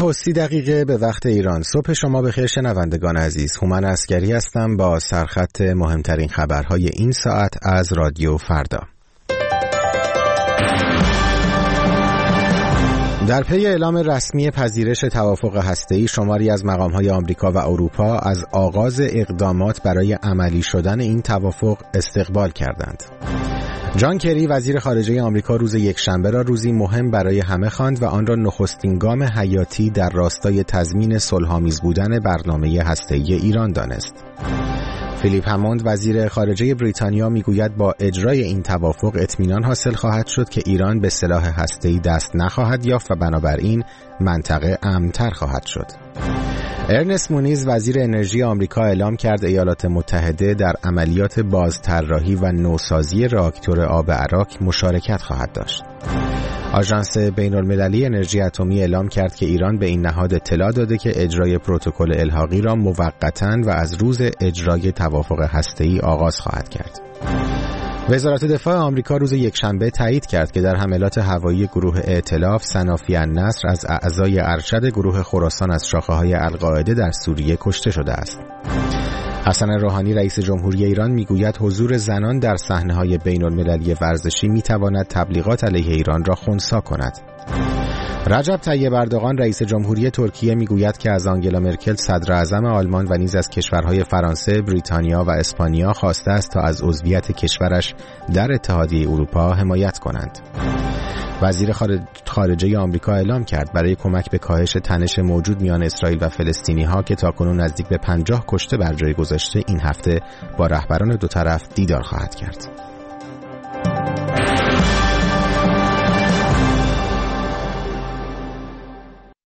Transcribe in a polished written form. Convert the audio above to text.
9:30 به وقت ایران. صبح شما بخیر شنوندگان عزیز. هومن عسگری هستم با سرخط مهمترین خبرهای این ساعت از رادیو فردا. در پی اعلام رسمی پذیرش توافق هسته‌ای، شماری از مقام‌های آمریکا و اروپا از آغاز اقدامات برای عملی شدن این توافق استقبال کردند. جان کری وزیر خارجه آمریکا روز یکشنبه را روزی مهم برای همه خواند و آن را نخستین گام حیاتی در راستای تضمین صلح‌آمیز بودن برنامه هسته‌ای ایران دانست. فیلیپ هموند وزیر خارجه بریتانیا میگوید با اجرای این توافق اطمینان حاصل خواهد شد که ایران به سلاح هسته‌ای دست نخواهد یافت و بنابراین منطقه امن‌تر خواهد شد. ارنست مونیز وزیر انرژی آمریکا اعلام کرد ایالات متحده در عملیات بازطراحی و نوسازی راکتور آب عراق مشارکت خواهد داشت. آژانس بین‌المللی انرژی اتمی اعلام کرد که ایران به این نهاد اطلاع داده که اجرای پروتکل الحاقی را موقتاً و از روز اجرای توافق هسته‌ای آغاز خواهد کرد. وزارت دفاع آمریکا روز یکشنبه تایید کرد که در حملات هوایی گروه ائتلاف صنافی النصر از اعضای ارشد گروه خراسان از شاخه‌های القاعده در سوریه کشته شده است. حسن روحانی رئیس جمهوری ایران میگوید حضور زنان در صحنه‌های بین‌المللی ورزشی میتواند تبلیغات علیه ایران را خنثی کند. رجب طیب اردوغان رئیس جمهوری ترکیه میگوید که از آنگلا مرکل صدر اعظم آلمان و نیز از کشورهای فرانسه، بریتانیا و اسپانیا خواسته است تا از عضویت کشورش در اتحادیه اروپا حمایت کنند. وزیر خارجه آمریکا اعلام کرد برای کمک به کاهش تنش موجود میان اسرائیل و فلسطینی‌ها که تاکنون نزدیک به 50 کشته بر جای گذاشته این هفته با رهبران دو طرف دیدار خواهد کرد.